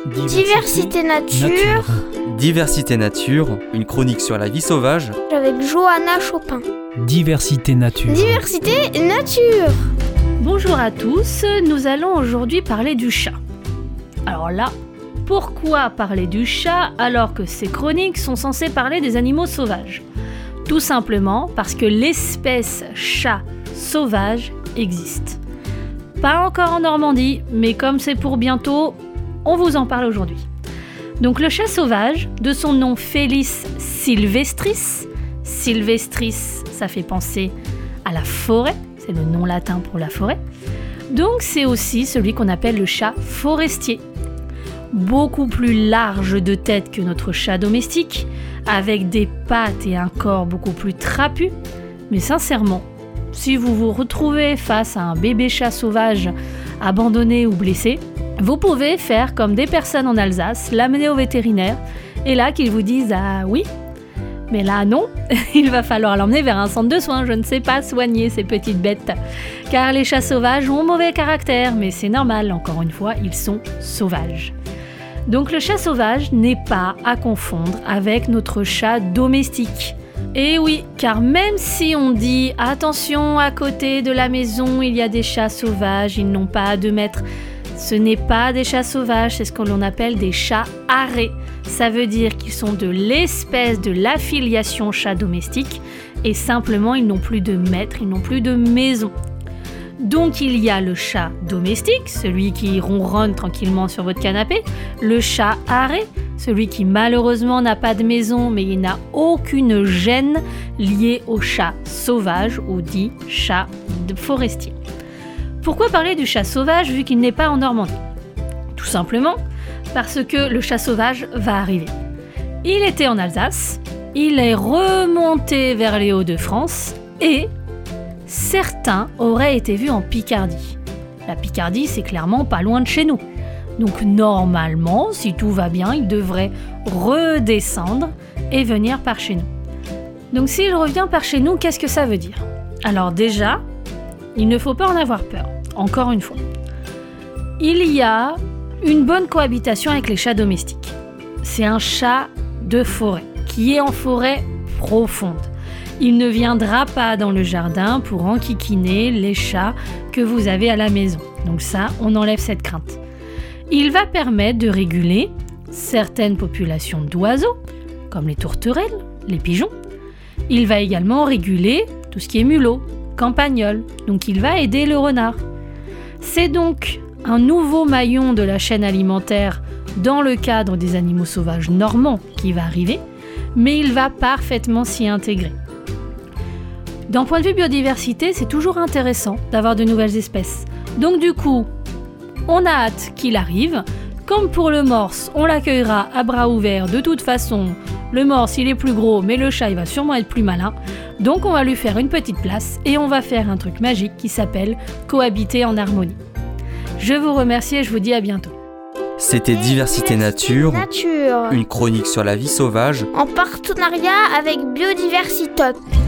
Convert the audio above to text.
Diversité Nature. Diversité Nature, une chronique sur la vie sauvage. Avec Johanna Chopin. Diversité Nature. Diversité Nature. Bonjour à tous, nous allons aujourd'hui parler du chat. Alors là, pourquoi parler du chat alors que ces chroniques sont censées parler des animaux sauvages ? Tout simplement parce que l'espèce chat sauvage existe. Pas encore en Normandie, mais comme c'est pour bientôt, on vous en parle aujourd'hui. Donc le chat sauvage, de son nom Felis sylvestris, sylvestris ça fait penser à la forêt, c'est le nom latin pour la forêt, donc c'est aussi celui qu'on appelle le chat forestier. Beaucoup plus large de tête que notre chat domestique, avec des pattes et un corps beaucoup plus trapu, mais sincèrement, si vous vous retrouvez face à un bébé chat sauvage abandonné ou blessé, vous pouvez faire comme des personnes en Alsace, l'amener au vétérinaire et là qu'ils vous disent « Ah oui, mais là non, il va falloir l'emmener vers un centre de soins, je ne sais pas soigner ces petites bêtes. » Car les chats sauvages ont mauvais caractère, mais c'est normal, encore une fois, ils sont sauvages. Donc le chat sauvage n'est pas à confondre avec notre chat domestique. Et oui, car même si on dit « Attention, à côté de la maison, il y a des chats sauvages, ils n'ont pas à 2 mètres », ce n'est pas des chats sauvages, c'est ce que l'on appelle des chats arrêts. Ça veut dire qu'ils sont de l'espèce de l'affiliation chat domestique et simplement ils n'ont plus de maître, ils n'ont plus de maison. Donc il y a le chat domestique, celui qui ronronne tranquillement sur votre canapé, le chat arrêt, celui qui malheureusement n'a pas de maison mais il n'a aucune gêne liée au chat sauvage ou dit chat forestier. Pourquoi parler du chat sauvage vu qu'il n'est pas en Normandie ? Tout simplement parce que le chat sauvage va arriver. Il était en Alsace, il est remonté vers les Hauts-de-France et certains auraient été vus en Picardie. La Picardie, c'est clairement pas loin de chez nous. Donc normalement, si tout va bien, il devrait redescendre et venir par chez nous. Donc s'il revient par chez nous, qu'est-ce que ça veut dire ? Alors déjà, il ne faut pas en avoir peur, encore une fois. Il y a une bonne cohabitation avec les chats domestiques. C'est un chat de forêt, qui est en forêt profonde. Il ne viendra pas dans le jardin pour enquiquiner les chats que vous avez à la maison. Donc ça, on enlève cette crainte. Il va permettre de réguler certaines populations d'oiseaux, comme les tourterelles, les pigeons. Il va également réguler tout ce qui est mulot, campagnol, donc il va aider le renard. C'est donc un nouveau maillon de la chaîne alimentaire dans le cadre des animaux sauvages normands qui va arriver, mais il va parfaitement s'y intégrer. D'un point de vue biodiversité, c'est toujours intéressant d'avoir de nouvelles espèces. Donc du coup, on a hâte qu'il arrive. Comme pour le morse, on l'accueillera à bras ouverts. De toute façon, le morse, il est plus gros, mais le chat, il va sûrement être plus malin. Donc on va lui faire une petite place et on va faire un truc magique qui s'appelle cohabiter en harmonie. Je vous remercie et je vous dis à bientôt. C'était Diversité Nature, Nature. une chronique sur la vie sauvage En partenariat avec Biodiversitop.